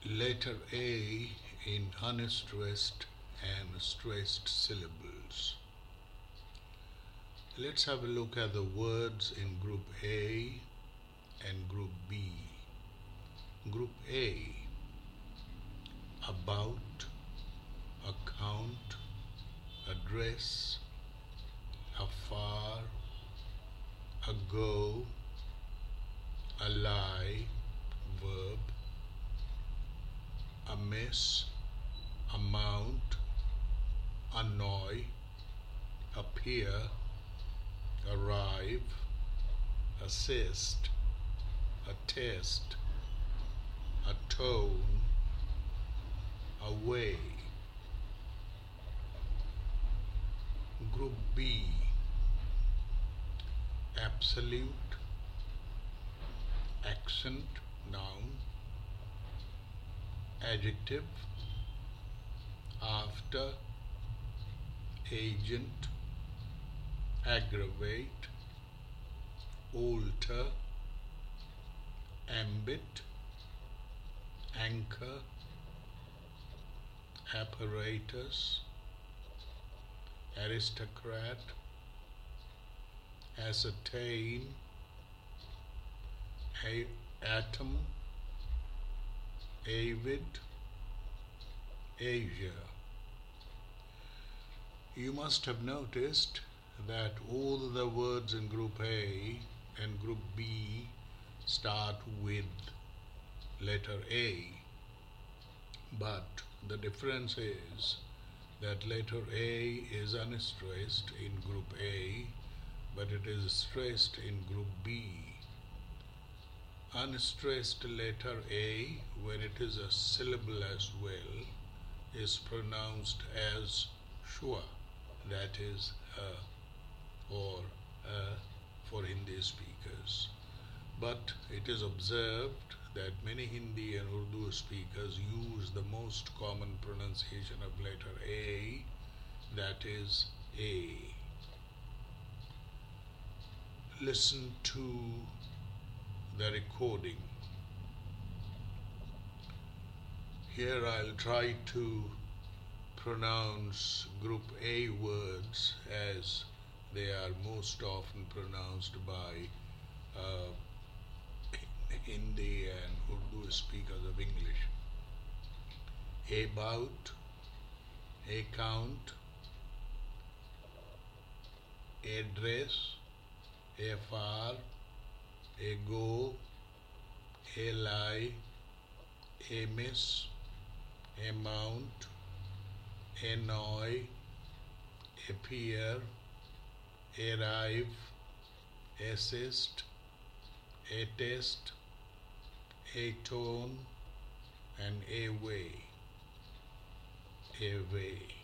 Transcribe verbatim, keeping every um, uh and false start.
Letter A in unstressed and stressed syllables. Let's have a look at the words in Group A and Group B. Group A: about, account, address, afar, ago, ally, verb, amiss, amount, annoy, appear, arrive, assist, attest, atone, away. Group B: absolute, accent, noun, adjective, after, agent, aggravate, alter, ambit, anchor, apparatus, aristocrat, ascertain, a- atom, avid, Asia. You must have noticed that all the words in Group A and Group B start with letter A, but the difference is that letter A is unstressed in Group A, but it is stressed in Group B. Unstressed letter A, when it is a syllable as well, is pronounced as shua, that is a or a for Hindi speakers. But it is observed that many Hindi and Urdu speakers use the most common pronunciation of letter A, that is A. Listen to the recording. Here I'll try to pronounce Group A words as they are most often pronounced by uh, Hindi and Urdu speakers of English. About, account, address, afar, ago, ally, amiss, amount, annoy, appear, arrive, assist, attest, atone, and away. Away.